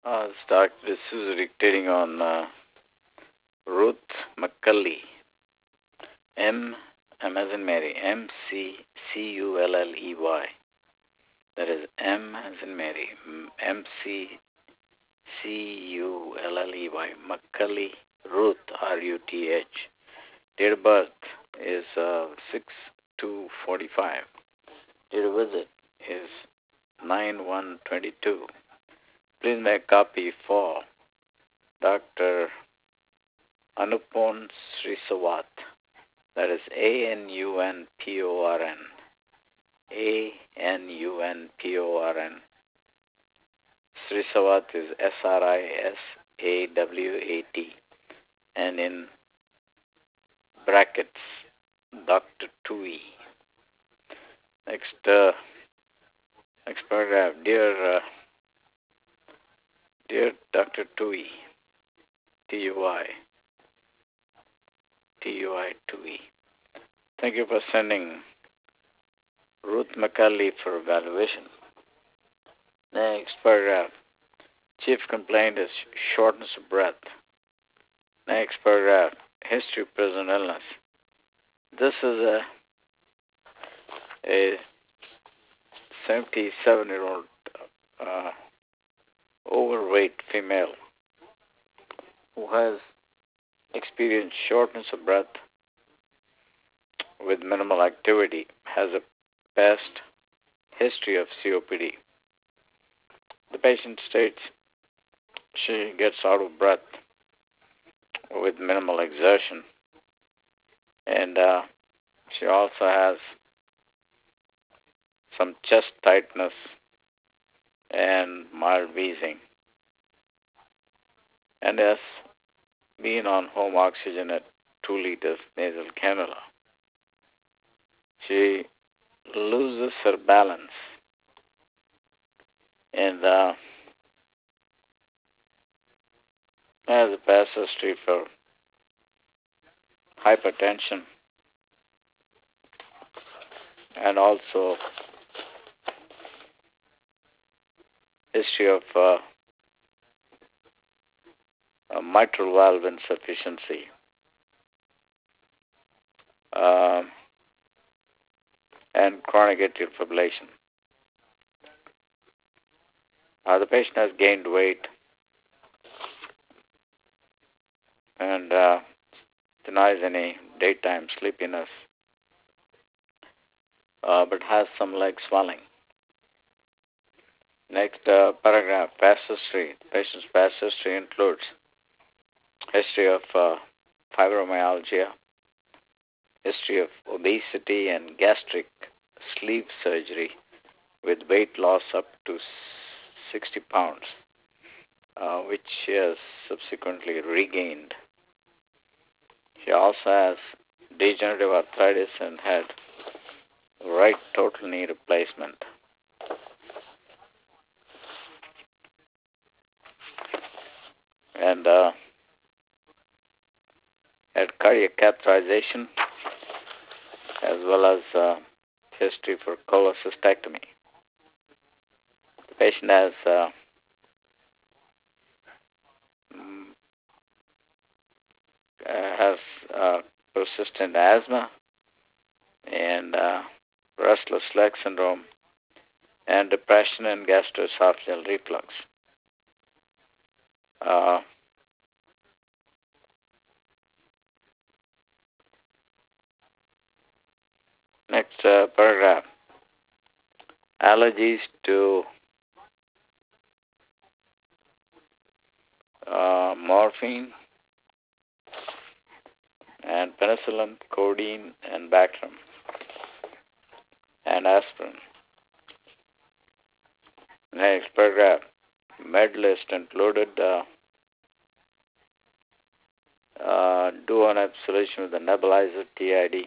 This is dictating on Ruth McCulley. M as in Mary. McCulley. That is M as in Mary. McCulley. McCulley Ruth, Ruth. Date of birth is 6/2/45. Date of visit is 9/1/22. Please make copy for Dr. Anupon Srisawat. That is Anunporn. Anunporn. Srisawat is Srisawat. And in brackets, Dr. Tui. Next paragraph. Dear Dr. Tui, Tui. Thank you for sending Ruth McCulley for evaluation. Next paragraph. Chief complaint is shortness of breath. Next paragraph. History of present illness. This is a 77-year-old overweight female who has experienced shortness of breath with minimal activity, has a past history of COPD. The patient states she gets out of breath with minimal exertion, and she also has some chest tightness and mild wheezing, and has been on home oxygen at 2 liters nasal cannula. She loses her balance and has a past history for hypertension and also history of mitral valve insufficiency. And chronic atrial fibrillation. The patient has gained weight and denies any daytime sleepiness, but has some leg swelling. Next paragraph, past history. The patient's past history includes history of fibromyalgia, history of obesity and gastric sleeve surgery with weight loss up to 60 pounds, which she has subsequently regained. She also has degenerative arthritis and had right total knee replacement. And had cardiac catheterization as well as history for cholecystectomy. The patient has persistent asthma and restless leg syndrome and depression and gastroesophageal reflux. Next paragraph. Allergies to morphine and penicillin, codeine, and Bactrim, and aspirin. Next paragraph. Med list included Duonep solution with a nebulizer, TID.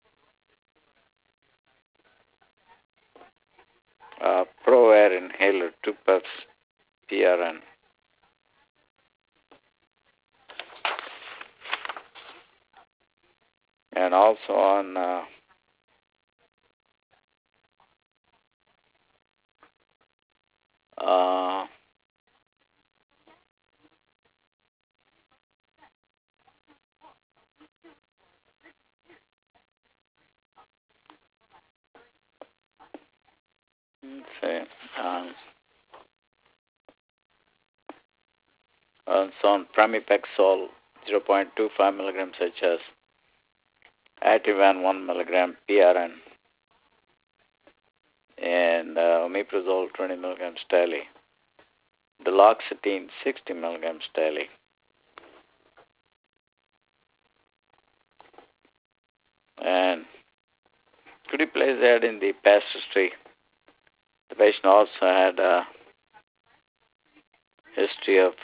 ProAir inhaler, 2 puffs, PRN. And also on on pramipexole 0.25 milligrams HS, Ativan 1 milligram PRN, and omeprazole 20 milligrams daily, duloxetine 60 milligrams daily. And could you please add in the past history? The patient also had a history of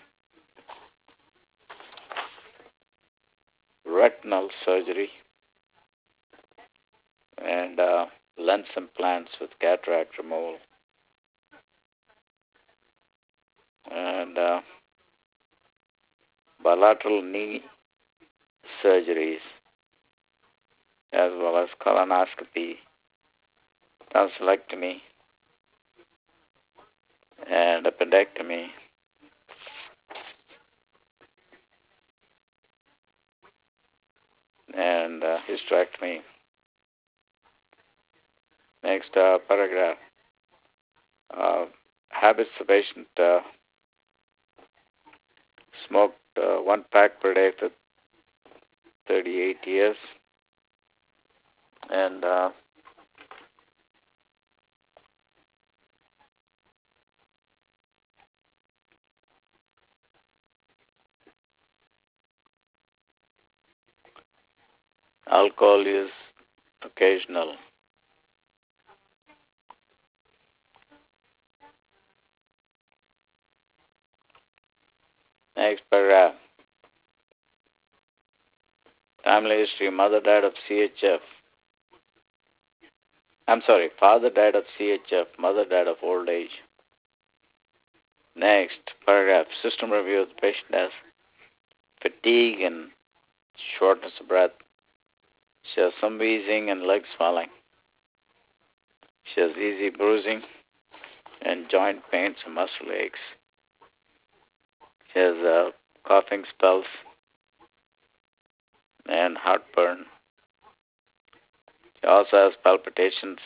retinal surgery and lens implants with cataract removal, and bilateral knee surgeries, as well as colonoscopy, tonsillectomy, and appendectomy. And hysterectomy. Next paragraph. Habits: the patient smoked 1 pack per day for 38 years. And alcohol use occasional. Next paragraph. Family history: mother died of CHF. Father died of CHF, mother died of old age. Next paragraph. System review: the patient has fatigue and shortness of breath. She has some wheezing and leg swelling. She has easy bruising and joint pains and muscle aches. She has coughing spells and heartburn. She also has palpitations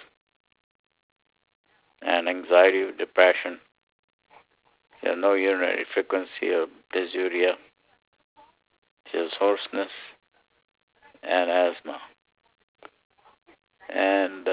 and anxiety or depression. She has no urinary frequency or dysuria. She has hoarseness and asthma. And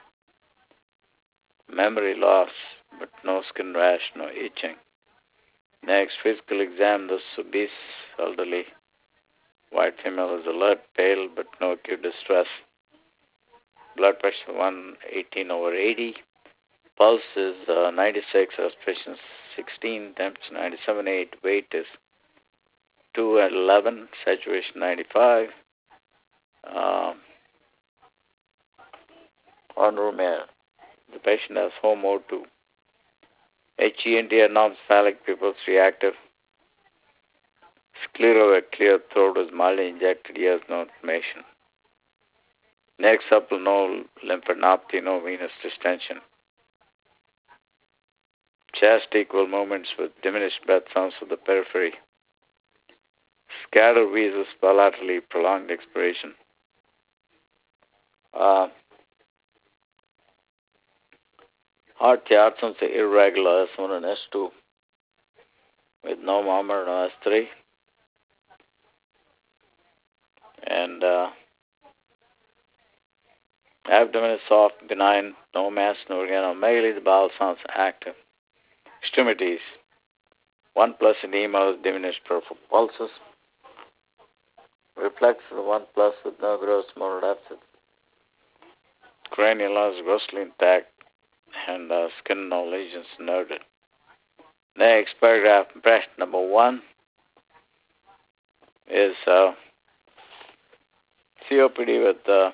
memory loss, but no skin rash, no itching. Next, physical exam: this obese elderly white female is alert, pale, but no acute distress. Blood pressure 118/80. Pulse is 96, respiration 16, temperature 97.8, weight is 211, saturation 95. On room air. The patient has home O2. HENT anormophallic pupils reactive. Sclero, a clear throat, is mildly injected. He has no inflammation. Next, supple, no lymphadenopathy, no venous distension. Chest equal movements with diminished breath sounds of the periphery. Scatter wheezes bilaterally, prolonged expiration. Heart sounds irregular, S1 and S2, with no murmur, no S3. And abdomen is soft, benign, no mass, no organomegaly. The bowel sounds active. Extremities: 1+ edema with diminished peripheral pulses. Reflex is 1+ with no gross motor deficit. Cranial is grossly intact, and skin no lesions noted. Next paragraph, impression number 1 is COPD with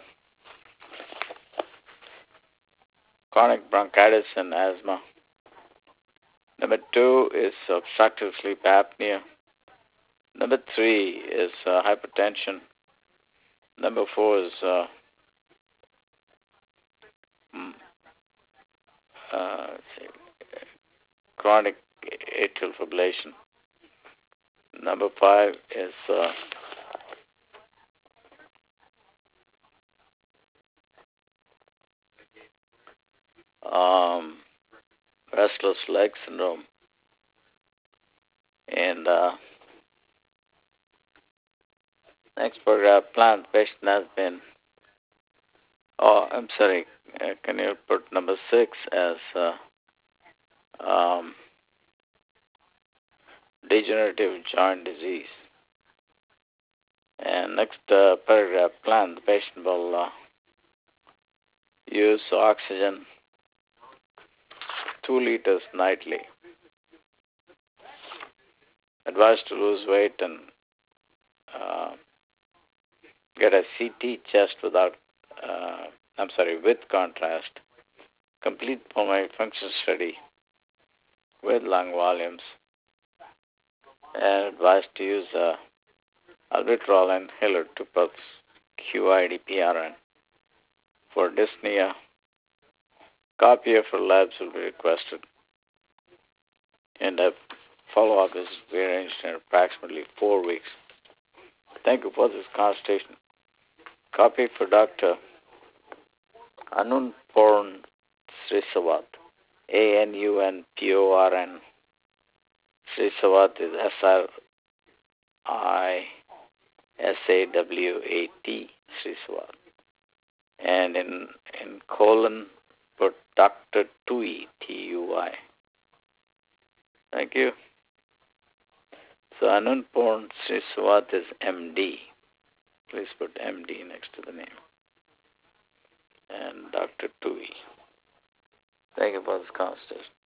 chronic bronchitis and asthma. Number 2 is obstructive sleep apnea. Number 3 is hypertension. Number 4 is chronic atrial fibrillation. Number 5 is restless leg syndrome. And next paragraph, plant patient has been. Oh, I'm sorry. Can you put number 6 as um, degenerative joint disease? And next paragraph, plant the patient will use oxygen 2 liters nightly. Advised to lose weight and get a CT chest with contrast. Complete pulmonary function study with lung volumes. And advised to use albuterol inhaler 2 pulse QIDPRN. For dyspnea, copy of her labs will be requested. And a follow-up is to be arranged in approximately 4 weeks. Thank you for this consultation. Copy for Dr. Anunporn Srisawat, ANUNPORN. Srisawat is SRISAWAT, Srisawat. And in colon, put Dr. Tui, TUI. Thank you. So Anunporn Srisawat is MD. Please put MD next to the name. And Dr. Tui. Thank you for this conversation.